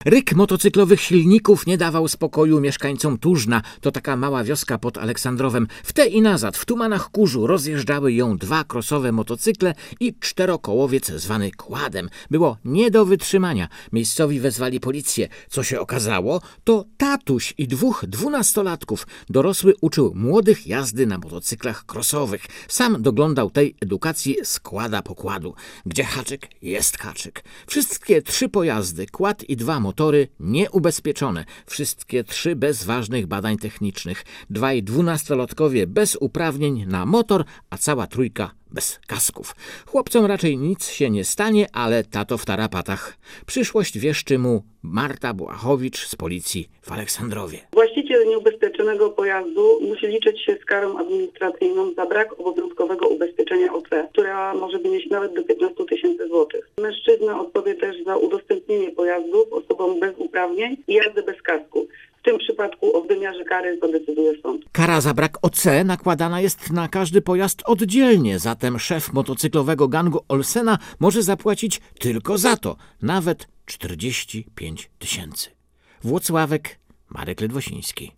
Ryk motocyklowych silników nie dawał spokoju mieszkańcom Tużna. To taka mała wioska pod Aleksandrowem. W te i nazad, w tumanach kurzu rozjeżdżały ją dwa krosowe motocykle i czterokołowiec zwany kładem. Było nie do wytrzymania. Miejscowi wezwali policję. Co się okazało, to tatuś i dwóch 12-latków. Dorosły uczył młodych jazdy na motocyklach krosowych. Sam doglądał tej edukacji z kłada pokładu. Gdzie haczyk, jest haczyk. Wszystkie trzy pojazdy, kład i dwa motory nieubezpieczone. Wszystkie trzy bez ważnych badań technicznych. Dwaj 12-latkowie bez uprawnień na motor, a cała trójka bez kasków. Chłopcom raczej nic się nie stanie, ale tato w tarapatach. Przyszłość wieszczy mu Marta Błachowicz z policji w Aleksandrowie. Właściciel nieubezpieczonego pojazdu musi liczyć się z karą administracyjną za brak obowiązkowego ubezpieczenia OC, która może wynieść nawet do 15 000 złotych. Mężczyzna odpowie też za udostępnienie pojazdów osobom bez uprawnień i jazdy bez kasku. W tym przypadku o wymiarze kary zadecyduje sąd. Kara za brak OC nakładana jest na każdy pojazd oddzielnie, zatem szef motocyklowego gangu Olsena może zapłacić tylko za to nawet 45 000. Włocławek, Marek Ledwosiński.